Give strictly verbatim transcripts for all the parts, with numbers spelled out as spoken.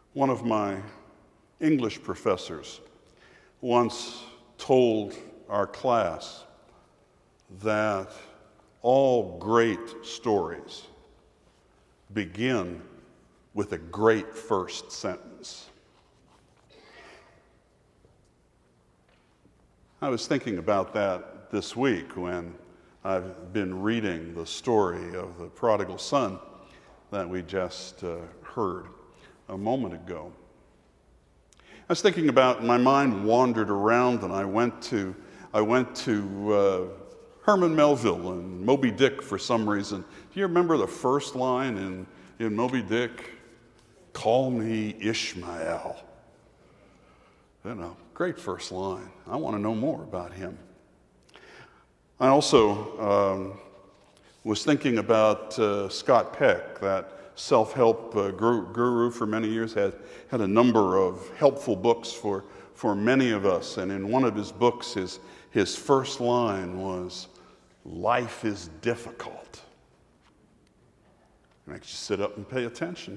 One of my English professors once told our class that all great stories begin with a great first sentence. I was thinking about that this week when I've been reading the story of the prodigal son that we just uh, heard a moment ago. I was thinking about, my mind wandered around, and I went to I went to uh, Herman Melville and Moby Dick for some reason. Do you remember the first line in, in Moby Dick? Call me Ishmael. You know, great first line. I want to know more about him. I also um, was thinking about uh, Scott Peck, that self-help uh, guru for many years, had, had a number of helpful books for, for many of us. And in one of his books, his, his first line was, "Life is difficult." It makes you sit up and pay attention.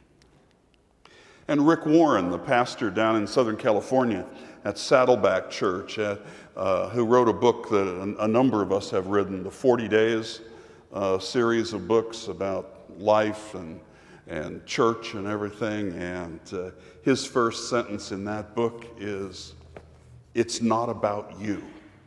And Rick Warren, the pastor down in Southern California at Saddleback Church, uh, uh, who wrote a book that a, a number of us have written, the forty days uh, series of books about life and, and church and everything. And uh, his first sentence in that book is, "It's not about you."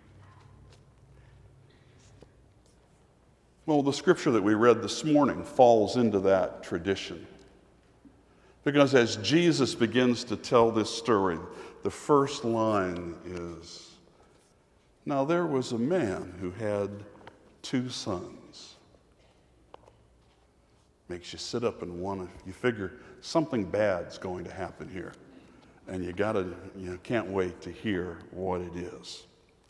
Well, the scripture that we read this morning falls into that tradition. Because as Jesus begins to tell this story, the first line is, "Now there was a man who had two sons." Makes you sit up and want to, you figure something bad's going to happen here. And you gotta, you can't wait to hear what it is.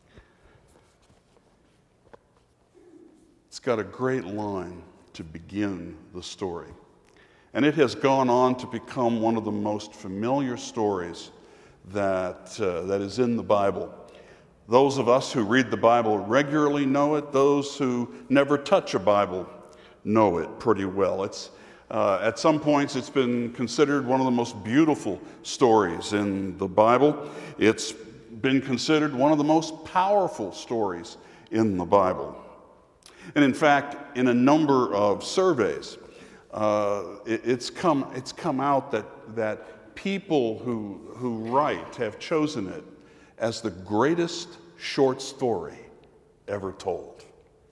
It's got a great line to begin the story. And it has gone on to become one of the most familiar stories that, uh, that is in the Bible. Those of us who read the Bible regularly know it. Those who never touch a Bible know it pretty well. It's, uh, at some points, it's been considered one of the most beautiful stories in the Bible. It's been considered one of the most powerful stories in the Bible. And in fact, in a number of surveys, Uh, it, it's come it's come out that that people who who write have chosen it as the greatest short story ever told.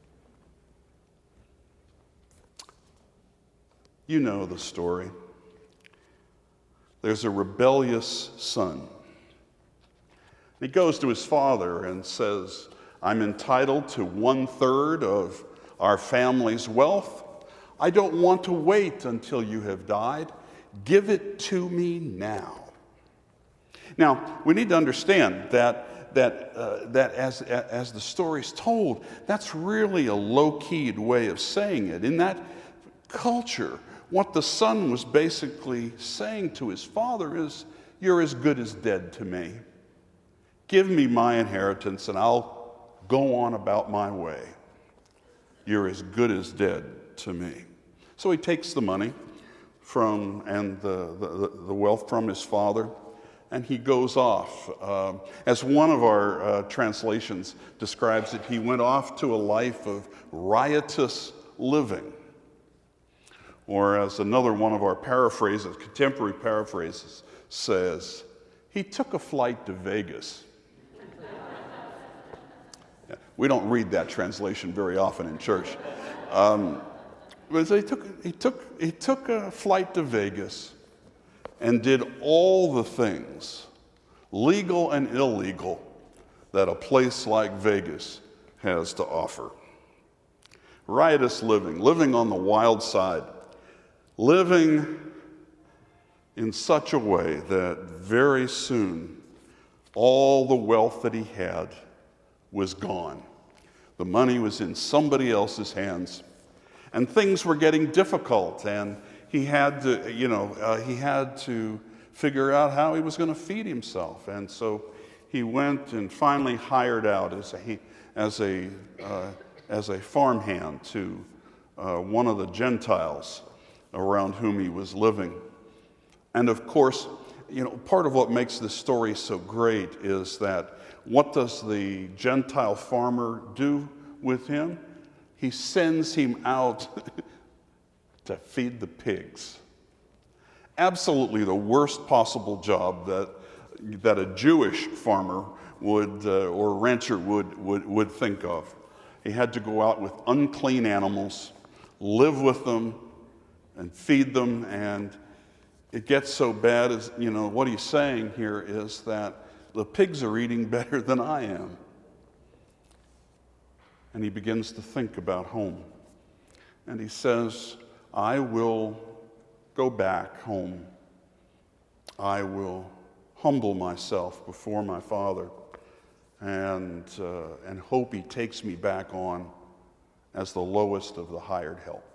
You know the story. There's a rebellious son. He goes to his father and says, "I'm entitled to one third of our family's wealth. I don't want to wait until you have died. Give it to me now." Now, we need to understand that that uh, that as as the story's told, that's really a low-keyed way of saying it. In that culture, what the son was basically saying to his father is, "You're as good as dead to me. Give me my inheritance and I'll go on about my way. You're as good as dead to me." So he takes the money from and the, the, the wealth from his father, and he goes off. Uh, as one of our uh, translations describes it, he went off to a life of riotous living. Or as another one of our paraphrases, contemporary paraphrases, says, he took a flight to Vegas. Yeah, we don't read that translation very often in church. Um, But he took, he, took, he took a flight to Vegas and did all the things, legal and illegal, that a place like Vegas has to offer. Riotous living, living on the wild side, living in such a way that very soon all the wealth that he had was gone. The money was in somebody else's hands. And things were getting difficult, and he had to, you know, uh, he had to figure out how he was going to feed himself. And so he went and finally hired out as a as a uh, as a farmhand to uh, one of the Gentiles around whom he was living. And of course, you know, part of what makes this story so great is that what does the Gentile farmer do with him? He sends him out to feed the pigs. Absolutely the worst possible job that, that a Jewish farmer would, uh, or rancher would, would, would think of. He had to go out with unclean animals, live with them, and feed them, and it gets so bad as, you know, what he's saying here is that the pigs are eating better than I am. And he begins to think about home. And he says, I will go back home. I will humble myself before my father and, uh, and hope he takes me back on as the lowest of the hired help.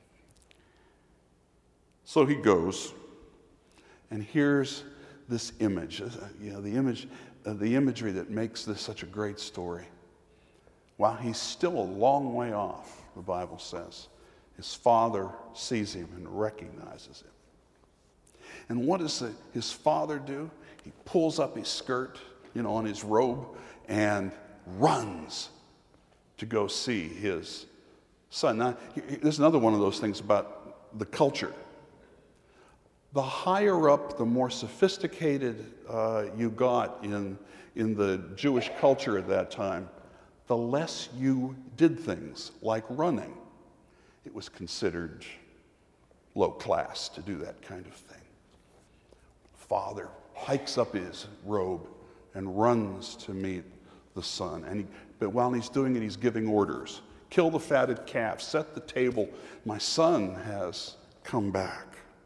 So he goes, and here's this image, you know, the image, uh, the imagery that makes this such a great story. While he's still a long way off, the Bible says, his father sees him and recognizes him. And what does the, his father do? He pulls up his skirt, you know, on his robe, and runs to go see his son. Now, there's another one of those things about the culture. The higher up, the more sophisticated uh, you got in, in the Jewish culture at that time, the less you did things like running. It was considered low class to do that kind of thing. Father hikes up his robe and runs to meet the son. And he, but while he's doing it, he's giving orders. Kill the fatted calf, set the table. My son has come back.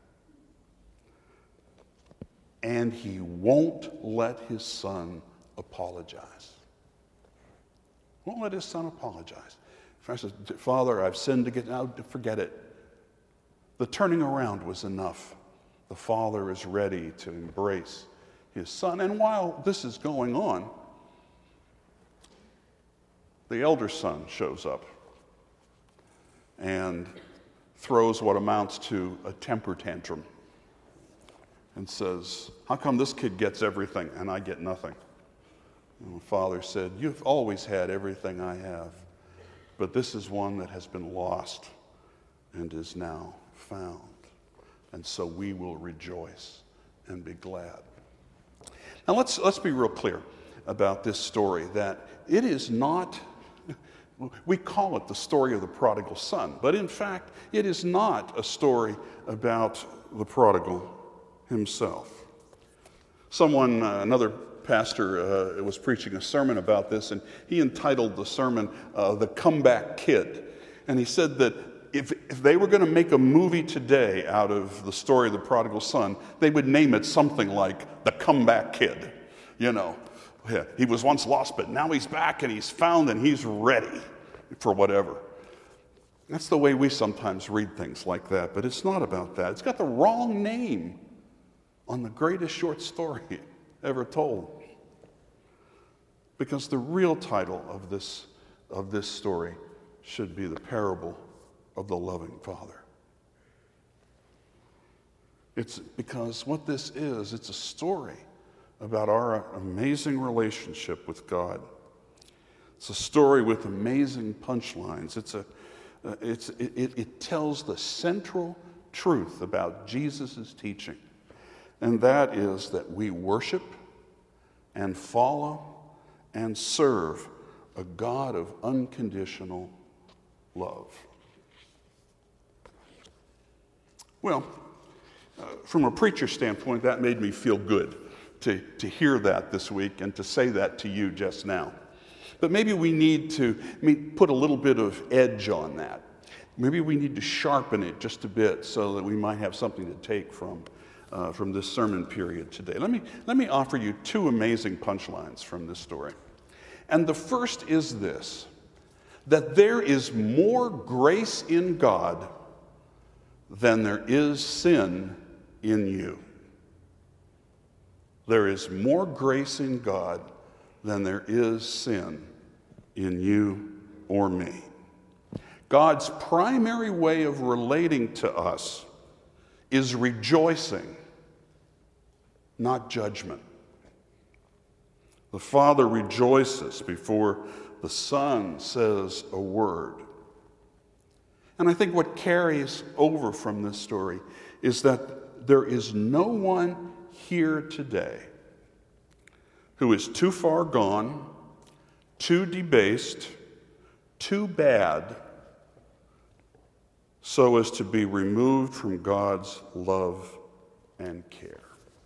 And he won't let his son apologize. Won't let his son apologize. He says, Father, I've sinned against, now forget it. The turning around was enough. The father is ready to embrace his son. And while this is going on, the elder son shows up and throws what amounts to a temper tantrum and says, how come this kid gets everything and I get nothing? And the father said, you've always had everything I have, but this is one that has been lost and is now found. And so we will rejoice and be glad. Now let's, let's be real clear about this story, that it is not, we call it the story of the prodigal son, but in fact, it is not a story about the prodigal himself. Someone, uh, another pastor uh, was preaching a sermon about this, and he entitled the sermon, uh, The Comeback Kid. And he said that if, if they were going to make a movie today out of the story of the prodigal son, they would name it something like The Comeback Kid. You know, he was once lost, but now he's back and he's found and he's ready for whatever. That's the way we sometimes read things like that, but it's not about that. It's got the wrong name on the greatest short story ever told. Because the real title of this, of this story should be The Parable of the Loving Father. It's because what this is, it's a story about our amazing relationship with God. It's a story with amazing punchlines. It's a, uh, it's, it, it tells the central truth about Jesus' teaching, and that is that we worship and follow and serve a God of unconditional love. Well, uh, from a preacher standpoint, that made me feel good to, to hear that this week and to say that to you just now. But maybe we need to put a little bit of edge on that. Maybe we need to sharpen it just a bit so that we might have something to take from, uh, from this sermon period today. Let me, let me offer you two amazing punchlines from this story. And the first is this, that there is more grace in God than there is sin in you. There is more grace in God than there is sin in you or me. God's primary way of relating to us is rejoicing not judgment. The Father rejoices before the Son says a word. And I think what carries over from this story is that there is no one here today who is too far gone, too debased, too bad, so as to be removed from God's love and care.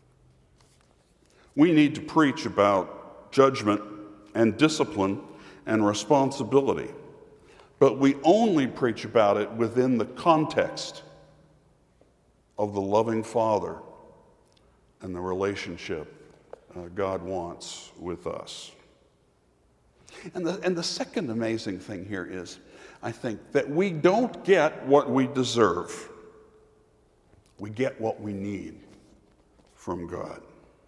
We need to preach about judgment and discipline and responsibility, but we only preach about it within the context of the loving Father and the relationship uh, God wants with us. And the, and the second amazing thing here is, I think, that we don't get what we deserve. We get what we need from God.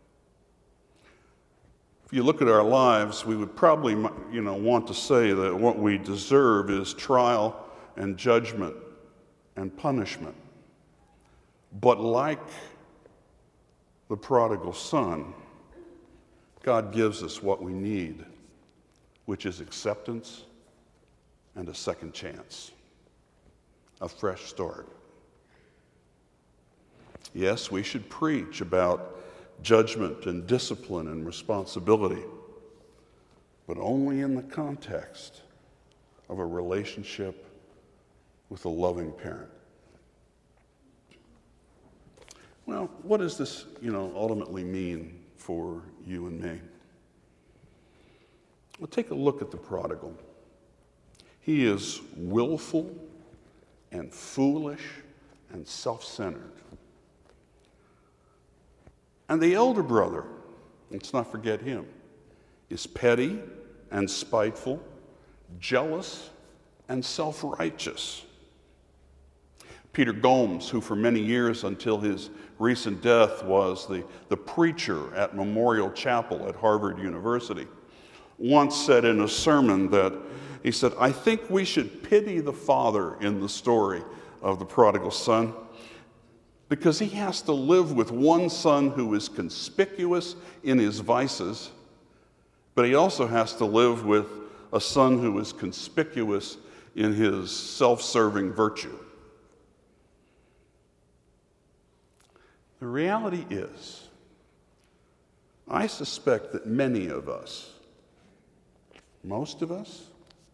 If you look at our lives, we would probably, you know, want to say that what we deserve is trial and judgment and punishment. But like the prodigal son, God gives us what we need, which is acceptance and a second chance, a fresh start. Yes, we should preach about judgment and discipline and responsibility, but only in the context of a relationship with a loving parent. Well, what does this, you know, ultimately mean for you and me? Well, take a look at the prodigal. He is willful and foolish and self-centered. And the elder brother, let's not forget him, is petty and spiteful, jealous and self-righteous. Peter Gomes, who for many years until his recent death was the, the preacher at Memorial Chapel at Harvard University, once said in a sermon that, he said, I think we should pity the father in the story of the prodigal son, because he has to live with one son who is conspicuous in his vices, but he also has to live with a son who is conspicuous in his self-serving virtue. The reality is, I suspect that many of us, most of us,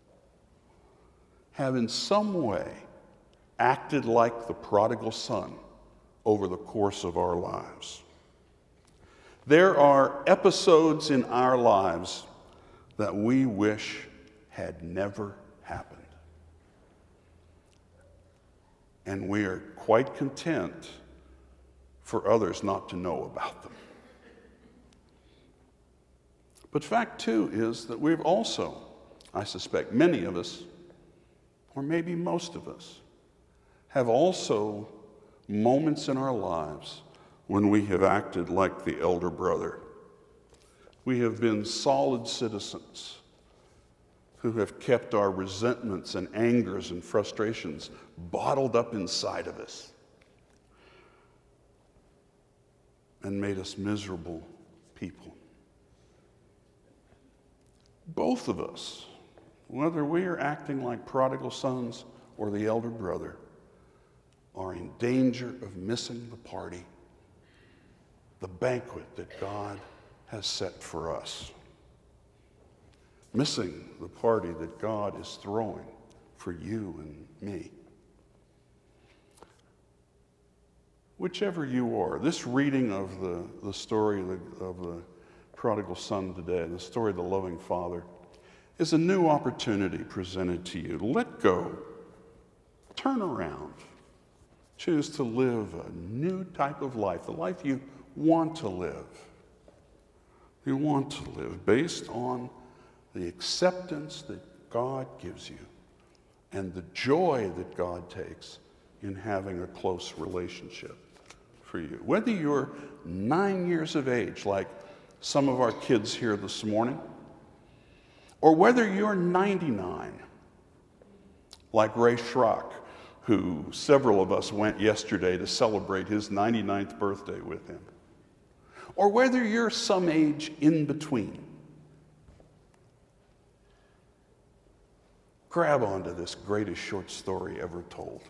have in some way acted like the prodigal son over the course of our lives. There are episodes in our lives that we wish had never happened. And we are quite content for others not to know about them. But fact two is that we've also, I suspect many of us, or maybe most of us, have also moments in our lives when we have acted like the elder brother. We have been solid citizens who have kept our resentments and angers and frustrations bottled up inside of us and made us miserable people. Both of us, whether we are acting like prodigal sons or the elder brother, are in danger of missing the party, the banquet that God has set for us. Missing the party that God is throwing for you and me. Whichever you are, this reading of the, the story of the, of the prodigal son today, the story of the loving father, is a new opportunity presented to you. Let go. Turn around. Choose to live a new type of life, the life you want to live. You want to live based on the acceptance that God gives you and the joy that God takes in having a close relationship for you. Whether you're nine years of age, like some of our kids here this morning, or whether you're ninety-nine, like Ray Schrock, who several of us went yesterday to celebrate his ninety-ninth birthday with him. or whether you're some age in between, grab onto this greatest short story ever told.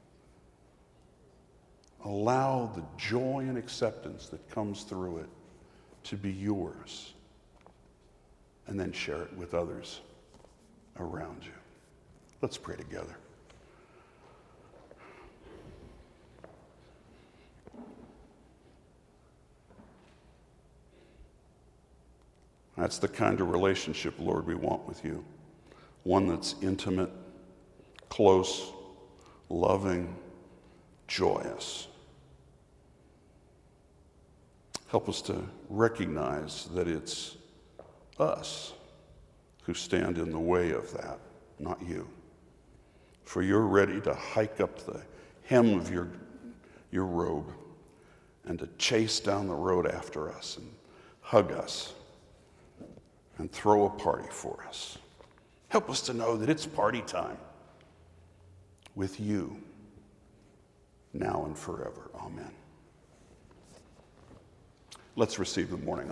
Allow the joy and acceptance that comes through it to be yours, and then share it with others around you. Let's pray together. That's the kind of relationship, Lord, we want with you. One that's intimate, close, loving, joyous. Help us to recognize that it's us who stand in the way of that, not you. For you're ready to hike up the hem of your, your robe and to chase down the road after us and hug us and throw a party for us. Help us to know that it's party time with you now and forever. Amen. Let's receive the morning